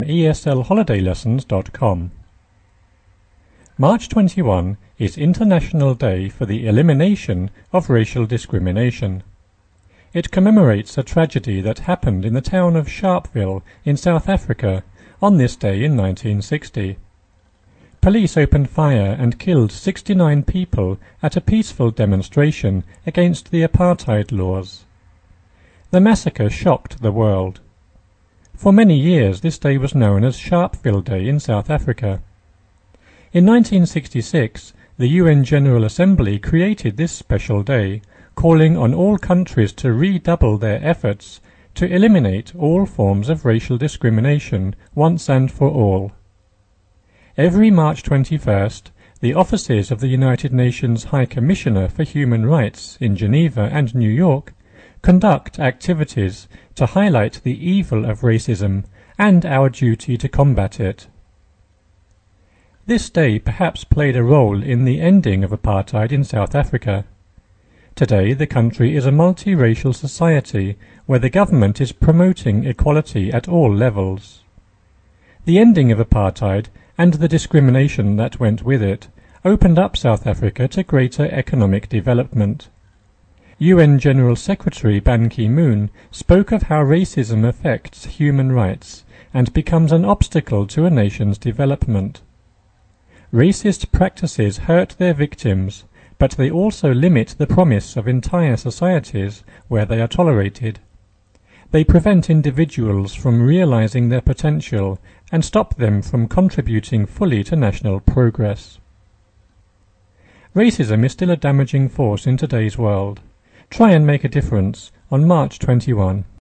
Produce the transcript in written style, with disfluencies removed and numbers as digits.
eslholidaylessons.com. March 21 is International Day for the Elimination of Racial Discrimination. It commemorates a tragedy that happened in the town of Sharpeville in South Africa on this day in 1960. Police opened fire and killed 69 people at a peaceful demonstration against the apartheid laws. The massacre shocked the world. For many years this day was known as Sharpeville Day in South Africa. In 1966, the UN General Assembly created this special day, calling on all countries to redouble their efforts to eliminate all forms of racial discrimination once and for all. Every March 21st, the offices of the United Nations High Commissioner for Human Rights in Geneva and New York conduct activities to highlight the evil of racism and our duty to combat it. This day perhaps played a role in the ending of apartheid in South Africa. Today the country is a multiracial society where the government is promoting equality at all levels. The ending of apartheid and the discrimination that went with it opened up South Africa to greater economic development. UN General Secretary Ban Ki-moon spoke of how racism affects human rights and becomes an obstacle to a nation's development. Racist practices hurt their victims, but they also limit the promise of entire societies where they are tolerated. They prevent individuals from realizing their potential and stop them from contributing fully to national progress. Racism is still a damaging force in today's world. Try and make a difference on March 21.